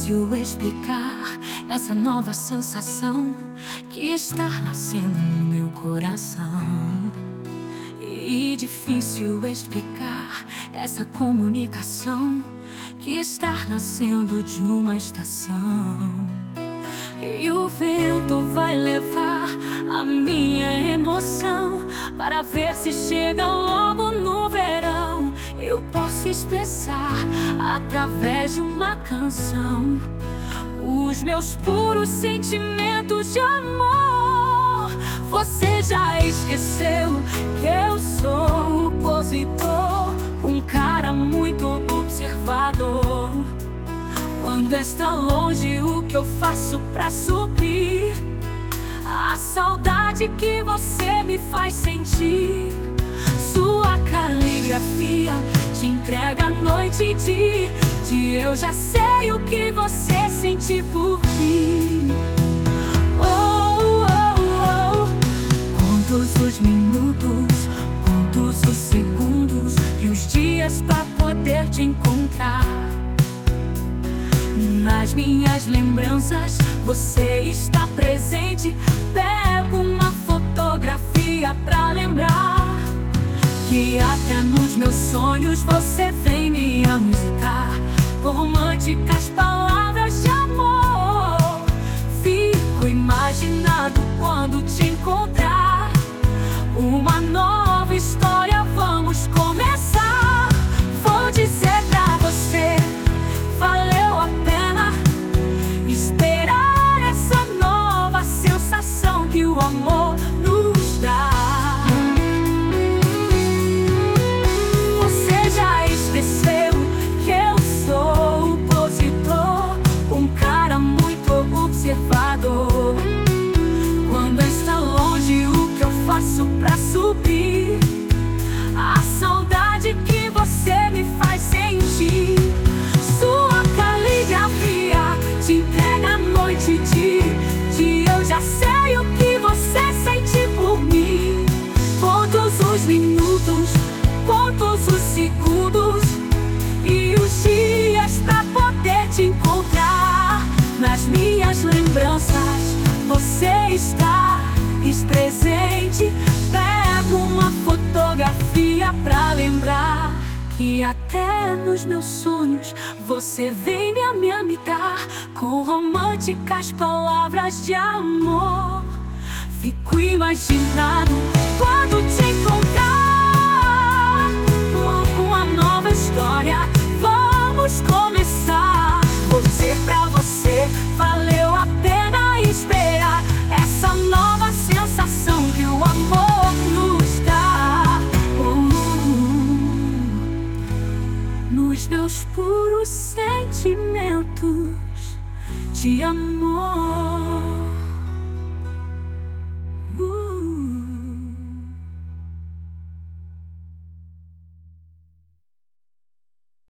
difícil explicar essa nova sensação que está nascendo no meu coração. E difícil explicar essa comunicação que está nascendo de uma estação. E o vento vai levar a minha emoção para ver se chega logo no verão. Eu posso expressar através de uma canção os meus puros sentimentos de amor. Você já esqueceu que eu sou opositor, um cara muito observador. Quando está longe, o que eu faço pra suprir a saudade que você me faz sentir? Sua caligrafia te entrega noite e dia. Eu já sei o que você sente por mim. Oh, oh, oh. Contos os minutos, contos os segundos e os dias pra poder te encontrar. Nas minhas lembranças você está presente. Pego uma fotografia pra lembrar que até nos meus sonhos você vem me musicar com românticas palavras de amor. Fico imaginando quando te encontrar. Uma nova história vamos começar. Vou dizer pra você, valeu a pena esperar essa nova sensação que o amor nos dá. Você já esqueceu que eu sou opositor, um cara muito observador. Quando está longe, o que eu faço pra suprir a saudade que você me faz sentir? Sua caligrafia te entrega noite e dia. Eu já sei o que você sente por mim. Contos os minutos, contos os segundos e os dias pra poder te encontrar. Nas minhas lembranças você está presente. Pego uma fotografia pra lembrar que até nos meus sonhos você vem me amigar com românticas palavras de amor. Fico imaginado quando te encontrar com uma nova história. Vamos começar. Vou dizer pra você, valeu a pena esperar essa nova sensação que o amor nos dá. Nos meus puros sentimentos de amor.